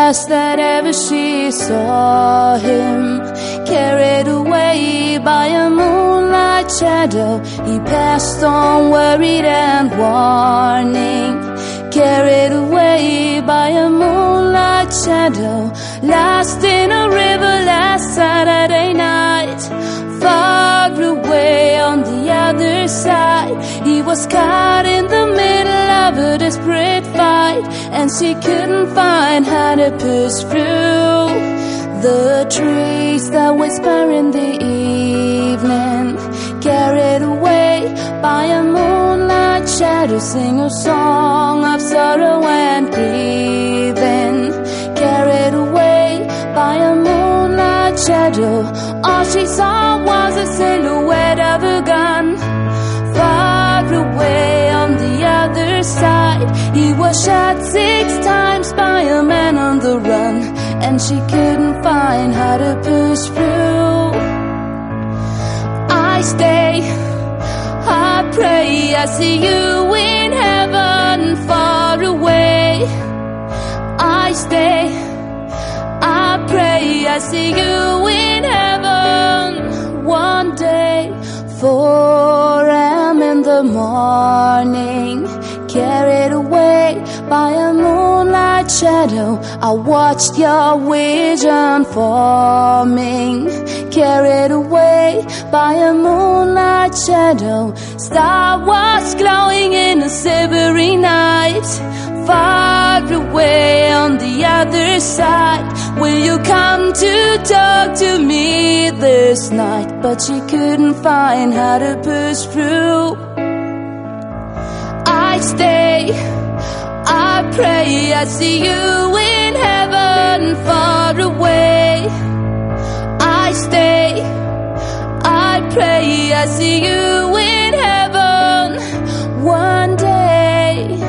last that ever she saw him. Carried away by a moonlight shadow, he passed on worried and warning. Carried away by a moonlight shadow, lost in a river last Saturday night. Far away on the other side, he was caught in the middle of a desperate fight, and she couldn't find how to push through the trees that whisper in the evening. Carried away by a moonlight shadow, sing a song of sorrow and grieving. Carried away by a moonlight shadow, all she saw was a silhouette of a gun. Far away on the other side, he was shot 6 times by a man on the run, and she couldn't find how to push through. I stay, I pray, I see you in heaven far away. I stay, I pray, I see you in heaven one day. 4 a.m. in the morning, carried away by a moonlight shadow, I watched your vision forming. Carried away by a moonlight shadow, star was glowing in a silvery night. Far away on the other side, will you come to talk to me this night? But she couldn't find how to push through. I stay, I pray, I see you in heaven far away. I stay, I pray, I see you in heaven one day.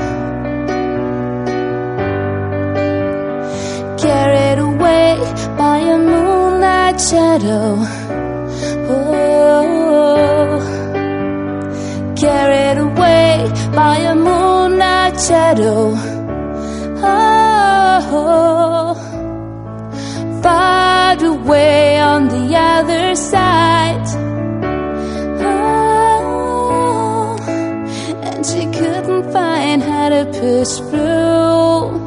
Carried away by a moonlight shadow, oh, carried away by a moonlight shadow, oh, far away on the other side, oh, and she couldn't find how to push through.